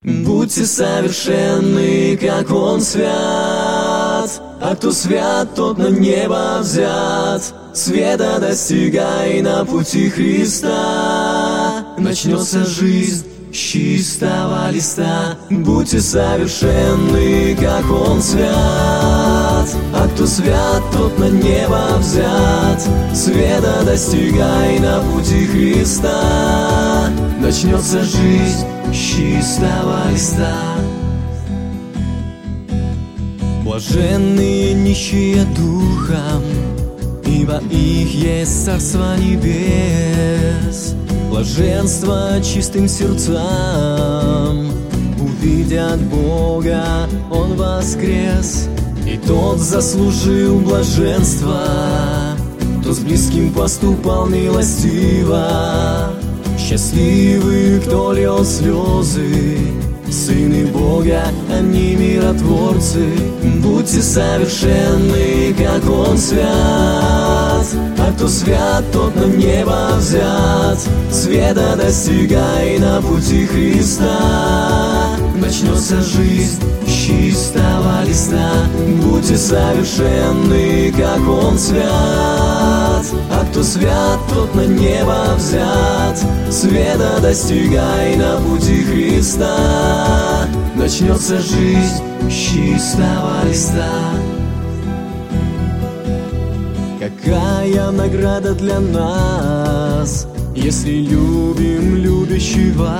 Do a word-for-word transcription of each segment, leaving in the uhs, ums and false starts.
Будьте совершенны, как Он свят, а кто свят, тот на небо взят. Света достигай на пути Христа, начнется жизнь с чистого листа. Будьте совершенны, как Он свят, а кто свят, тот на небо взят. Света достигай на пути Христа, начнется жизнь с чистого листа. Блаженные нищие духом, ибо их есть Царство Небес. Блаженство чистым сердцам, увидят Бога, Он воскрес. И тот заслужил блаженство, кто с близким поступал милостиво. Счастливы, кто льет слезы, сыны Бога, они миротворцы. Будьте совершенны, как Он свят, а кто свят, тот на небо взят. Света достигай на пути Христа, начнется жизнь с чистого листа. Будьте совершенны, как Он свят, а кто свят, тот на небо взят. Света достигай на пути Христа, начнется жизнь с чистого листа. Какая награда для нас, если любим любящего?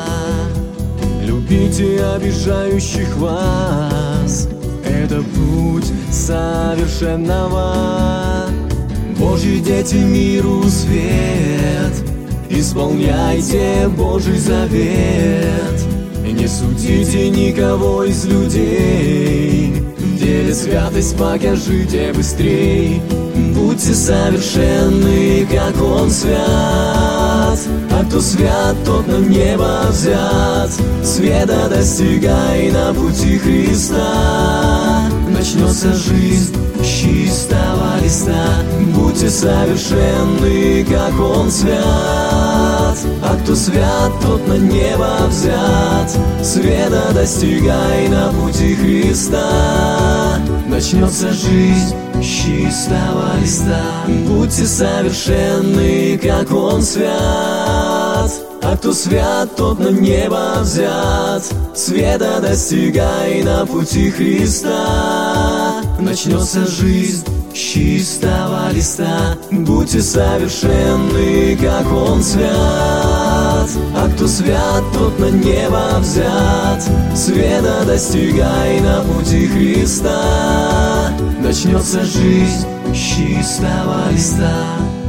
Любите обижающих вас, это путь совершенного. Божьи дети миру свет, исполняйте Божий завет. Не судите никого из людей, в деле святость покажите быстрей. Будьте совершенны, как Он свят, а кто свят, тот на небо взят. Света достигай на пути Христа, начнется жизнь с чистого листа. Будьте совершенны, как Он свят, а кто свят, тот на небо взят. Света достигай на пути Христа, начнется жизнь с чистого листа. Будьте совершенны, как Он свят, а кто свят, тот на небо взят. Света достигай на пути Христа, начнется жизнь с чистого листа. Будьте совершенны, как Он свят, а кто свят, тот на небо взят. Света достигай на пути Христа, начнется жизнь с чистого листа.